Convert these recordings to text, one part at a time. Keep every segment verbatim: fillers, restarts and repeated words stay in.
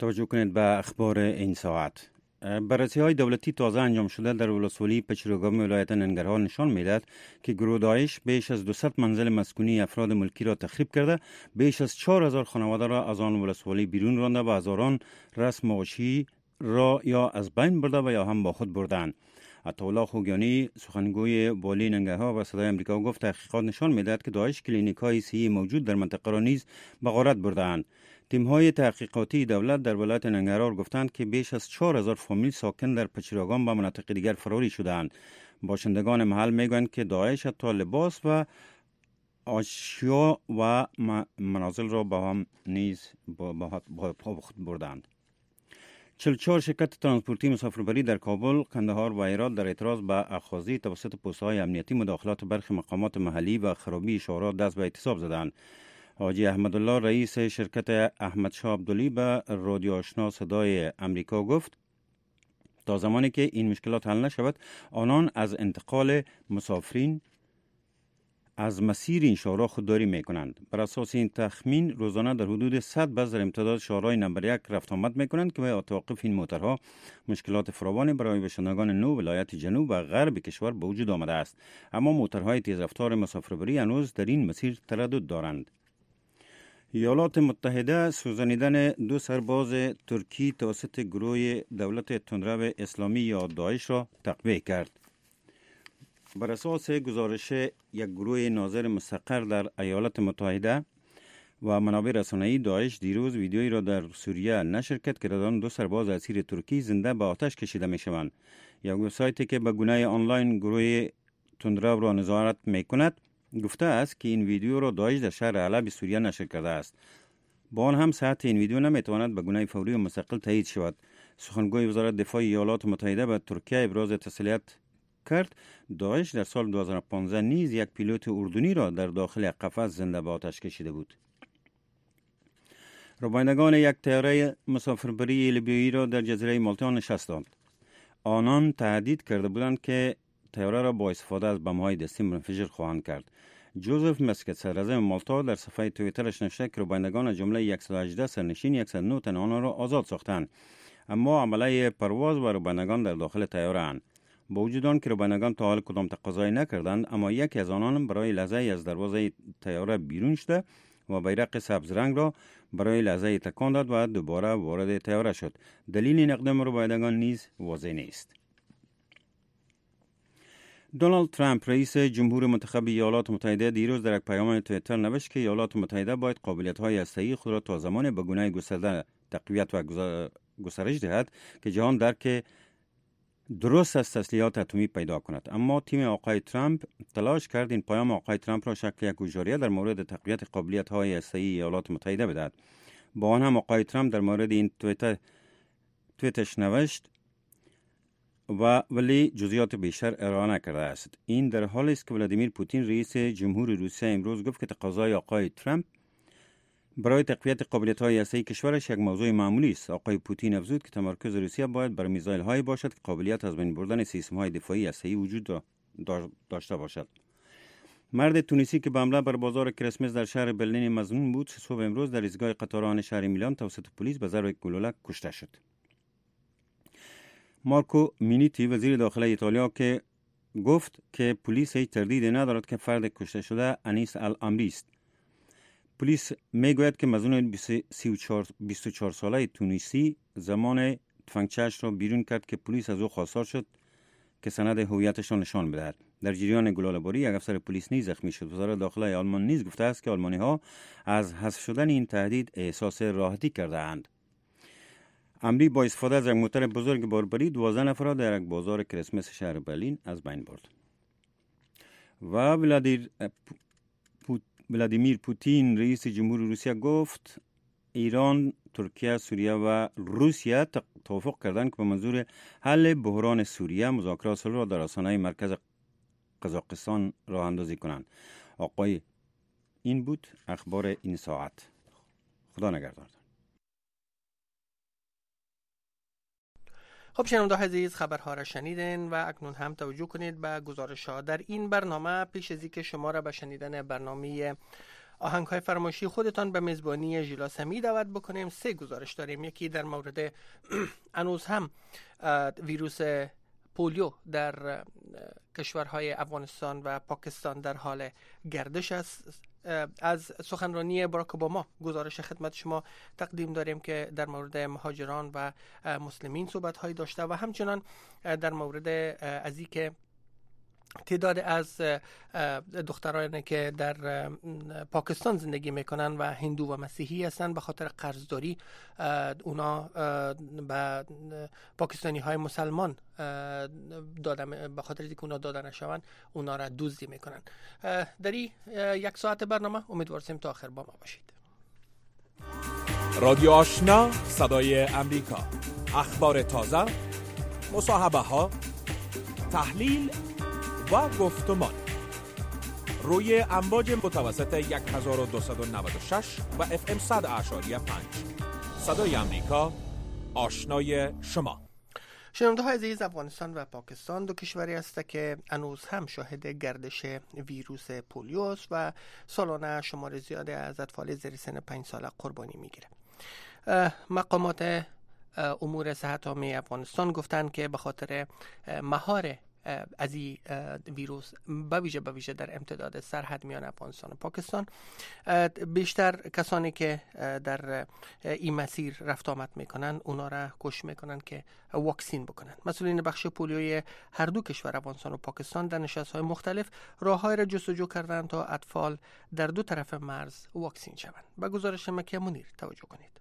توجه کنید به اخبار این ساعت. بررسی های دولتی تازه انجام شده در ولسوالی پچرگام ولایت ننگرهار نشان میدهد که گروه داعش بیش از دویست منزل مسکونی افراد ملکی را تخریب کرده، بیش از چهار هزار خانواده را از آن ولسوالی بیرون رانده و هزاران رسم معاشی را یا از بین برده و یا هم با خود بردند. عطاالله خوگیانی سخنگوی والی ننگرهار و صدای امریکا گفت تحقیقات نشان میدهد که داعش کلینیک های صحی موجود در منطقه را نیز به غارت برده‌اند. تیم های تحقیقاتی دولت در ولایت ننگرهار گفتند که بیش از چهار هزار فامیل ساکن در پچراگان به مناطق دیگر فراری شدند. باشندگان محل میگویند که داعش حتی لباس و اشیا و منازل را با هم نیز با خود بردند. چهل و چهار شرکت ترانسپورتی مسافربری در کابل، قندهار و هرات در اعتراض به اخاذی توسط پست‌های امنیتی مداخلات برخی مقامات محلی و خرابی شوارع دست به اعتصاب زدند. حاجی احمدالله رئیس شرکت احمد شاه عبدلی به رادیو آشنا صدای امریکا گفت تا زمانی که این مشکلات حل نشود آنان از انتقال مسافرین از مسیر این شورا خودداری می کنند. بر اساس این تخمین روزانه در حدود صد بس در امتداد شورای نمبر یک رفت آمد می کنند که با توقف این موترها مشکلات فراوانی برای باشندگان نو ولایت جنوب و غرب کشور به وجود آمده است. اما موترهای تیزرفتار مسافربری هنوز در این مسیر تردد دارند. ایالات متحده سوزانیدن دو سرباز ترکی توسط گروه دولت تندرو اسلامی یا داعش را تقویه کرد. بر اساس گزارش یک گروه ناظر مستقر در ایالات متحده و منابع رسانه‌ای، داعش دیروز ویدیویی را در سوریه نشر کرد که در آن دو سرباز اسیر ترکی زنده به آتش کشیده می‌شوند. یک وبسایتی که به گونه آنلاین گروه تندرو را نظارت می‌کند گفته است که این ویدیو را داعش در شهر حلب سوریه نشر کرده است. با آن هم صحت این ویدیو نمیتواند به گونه فوری و مستقل تایید شود. سخنگوی وزارت دفاع ایالات متحده به ترکیه ابراز تسلیت کرد. داعش در سال دو هزار و پانزده نیز یک پیلوت اردنی را در داخل قفس زنده به آتش کشیده بود. ربایندگان یک طیاره مسافربری لیبیایی را در جزیره مالتا نشستند. آنان تهدید کرده بودند که طیاره را با استفاده از بمب‌های دستی منفجر خواهند کرد. جوزف مسکت صدراعظم مالتا در صفحه توییترش نوشته که ربایندگان از جمله صد و هجده سرنشین صد و نه تن آنها را آزاد ساختند، اما عمله پرواز و ربایندگان در داخل طیاره اند. با وجود آن که ربایندگان تا حال کدام تقاضایی نکردند، اما یکی از آنان برای لحظه از دروازه طیاره بیرون شده و بیرق سبز رنگ را برای لحظه تکان داد و دوباره وارد طیاره شد. دلیل این اقدام ربایندگان نیز واضح نیست. دونالد ترامپ رئیس جمهور منتخب ایالات متحده دیروز در یک پیام توییتر نوشت که ایالات متحده باید قابلیت‌های هسته‌ای خود را تا زمان به گونه گسترده تقویت و گسترش دهد که جهان درک درست از تسلیحات اتمی پیدا کند. اما تیم آقای ترامپ تلاش کرد این پیام آقای ترامپ را شکل یک هوشیاری در مورد تقویت قابلیت‌های هسته‌ای ایالات متحده بدهد. با آن هم آقای ترامپ در مورد این توییتر توییتش نوشت و ولی جزئیات بیشتر ارائه نکرده است. این در حالی است که ولادیمیر پوتین رئیس جمهور روسیه امروز گفت که تقاضای آقای ترامپ برای تقویت قابلیت‌های هسته‌ای کشورش یک موضوع معمولی است. آقای پوتین افزود که تمرکز روسیه باید بر میزایل‌هایی باشد که قابلیت از بین بردن سیستم‌های دفاعی هسته‌ای وجود داشته باشد. مرد تونسی که به حمله بر بازار کریسمس در شهر برلین مظنون بود، صبح امروز در ایستگاه قطاران شهر میلان توسط پلیس به ضرب گلوله کشته شد. مارکو مینیتی وزیر داخله ایتالیا که گفت که پلیس هیچ تردیدی ندارد که فرد کشته شده انیس الامری است. پلیس میگوید که مظنون بیست و چهار ساله تونسی زمان تفنگچه‌اش را بیرون کرد که پلیس از او خواستار شد که سند هویتش را نشان بدهد. در جریان گلوله‌باری یک افسر پلیس نیز زخمی شد. وزارت داخله آلمان نیز گفته است که آلمانی‌ها از حذف شدن این تهدید احساس راحتی کرده اند. امری با استفاده از یک موتر بزرگ باربری دوازده نفر را در یک بازار کریسمس شهر برلین از بین برد. و ولادیر ولادیمیر پوتین رئیس جمهور روسیه گفت ایران، ترکیه، سوریه و روسیه توافق کردند که به منظور حل بحران سوریه مذاکرات صلح را در آستانه مرکز قزاقستان راه اندازی کنند. آقای این بود اخبار این ساعت. خدا نگهدار. خب شنونده عزیز، خبرها را شنیدین و اکنون هم توجه کنید به گزارش ها در این برنامه. پیش از اینکه شما را به شنیدن برنامه آهنگ‌های فرمایشی خودتان به میزبانی ژیلا سمی دعوت بکنیم. سه گزارش داریم. یکی در مورد هنوز هم ویروس پولیو در کشورهای افغانستان و پاکستان در حال گردش است. از سخنرانی باراک اوباما گزارش خدمت شما تقدیم داریم که در مورد مهاجران و مسلمین صحبت‌هایی داشته و همچنان در مورد از این که تعداد از دخترانی که در پاکستان زندگی میکنن و هندو و مسیحی هستند به خاطر قرضداری اونا به پاکستانی های مسلمان دادن، به خاطر اینکه اونا داده نشوند اونا را دزدی میکنن. در این یک ساعت برنامه امیدواریم تا آخر با ما باشید. رادیو آشنا، صدای امریکا، اخبار تازه، مصاحبه ها، تحلیل و گفتمان روی امواج متوسط هزار و دویست و نود و شش و اف ام صد اشاری پنج. صدای امریکا، آشنای شما. شنونده های عزیز، افغانستان و پاکستان دو کشوری است که هنوز هم شاهد گردش ویروس پولیو است و سالانه شمار زیادی از اطفال زیر سن پنج ساله قربانی میگیره. مقامات امور صحت عامه افغانستان گفتند که به خاطر مهار از این ویروس به ویژه به ویژه در امتداد سرحد میان افغانستان و پاکستان بیشتر کسانی که در این مسیر رفت آمد میکنن اونا را کوشش میکنن که واکسین بکنن. مسئولین بخش پولیوی هر دو کشور افغانستان و پاکستان در نشست‌های مختلف راه‌های را جستجو کردند تا اطفال در دو طرف مرز واکسین شوند. به گزارش مکیه منیر توجه کنید.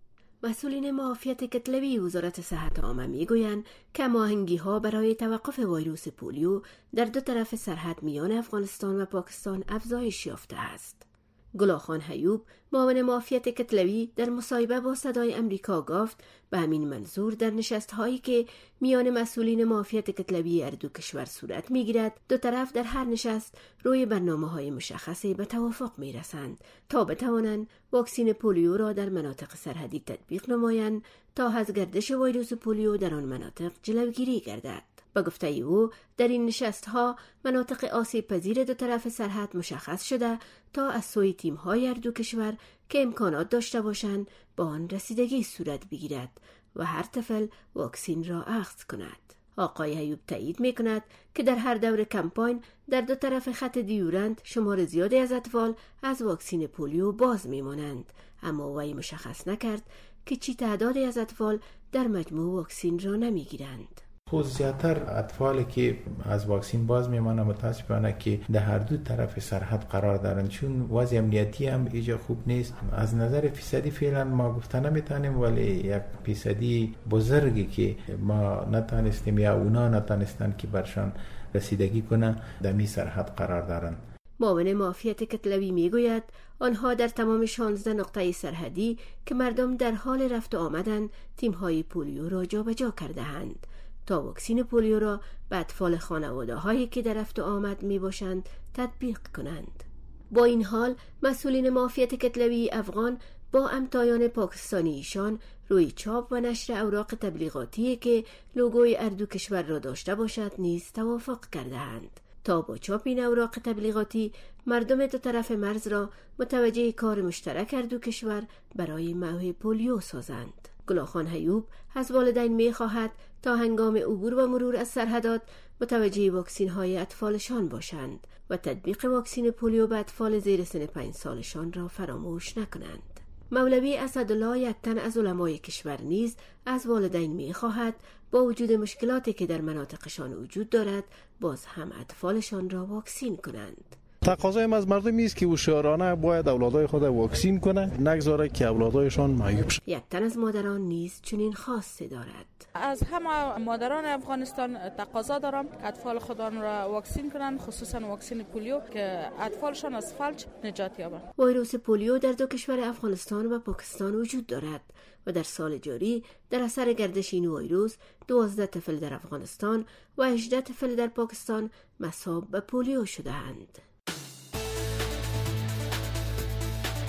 مسئولین معافیت کتلوی وزارت صحت عامه میگویند که هماهنگی‌ها برای توقف ویروس پولیو در دو طرف سرحد میان افغانستان و پاکستان افزایش یافته است. گلاخان حیوب، معاون معافیت کتلوی، در مصاحبه با صدای امریکا گفت به همین منظور در نشست‌هایی که میان مسئولین معافیت کتلوی هر دو کشور صورت می‌گیرد، دو طرف در هر نشست روی برنامه‌های مشخصی به توافق می‌رسند تا بتوانند واکسین پولیو را در مناطق سرحدی تطبیق نمایند تا از گردش ویروس پولیو در آن مناطق جلوگیری گردد. با گفته او در این نشست‌ها مناطق آسیب پذیر دو طرف سرحد مشخص شده تا از سوی تیم‌های هر دو کشور که امکانات داشته باشند با آن رسیدگی صورت بگیرد و هر طفل واکسین را اخذ کند. آقای حیوب تایید می‌کند که در هر دور کمپاین در دو طرف خط دیورند شمار زیادی از اطفال از واکسین پولیو باز می‌مانند، اما وی مشخص نکرد که چی تعدادی از اطفال در مجموع واکسین را نمی‌گیرند. خود زیادتر اطفالی که از واکسین باز میمانند متاسفانه که در هر دو طرف سرحد قرار دارند، چون وضع امنیتی هم ایجا خوب نیست. از نظر فیصدی فعلا ما گفته نمیتونیم، ولی یک فیصدی بزرگی که ما نتانستیم یا اونا نتانستند که برشان رسیدگی کنه در می سرحد قرار دارند. معاون معافیت کتلوی میگوید آنها در تمام شانزده نقطه سرحدی که مردم در حال رفت و آمدن تیم‌های پولیو را جابجا کرده‌اند تا واکسین پولیو را به اطفال خانواده هایی که در رفت و آمد می باشند تطبیق کنند. با این حال مسئولین معافیت کتلوی افغان با همتایان پاکستانی ایشان روی چاپ و نشر اوراق تبلیغاتی که لوگوی هر دو کشور را داشته باشد نیز توافق کرده‌اند تا با چاپ این اوراق تبلیغاتی مردم دو طرف مرز را متوجه کار مشترک هر دو کشور برای محو پولیو سازند. گلاخان حیوب از والدین می خواهد تا هنگام عبور و مرور از سرحدات متوجه واکسین های اطفالشان باشند و تطبیق واکسین پولیو به اطفال زیر سن پنج سالشان را فراموش نکنند. مولوی اسدالله، یک تن از علمای کشور، نیز از والدین می خواهد با وجود مشکلاتی که در مناطقشان وجود دارد باز هم اطفالشان را واکسین کنند. تقاضایم از مردم است که هوشیارانه باید اولادای خود واکسین کنه، نگذاره که اولادایشان معیوب شوند. یک تن از مادران نیز چنین خواسته دارد. از همه مادران افغانستان تقاضا دارم که اطفال خودشان را واکسین کنند، خصوصا واکسین پولیو، که اطفالشان از فلج نجات یابند. ویروس پولیو در دو کشور افغانستان و پاکستان وجود دارد و در سال جاری در اثر گردش این ویروس دوازده طفل در افغانستان و هجده طفل در پاکستان مصاب به پولیو شده‌اند.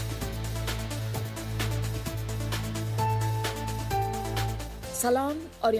سلام،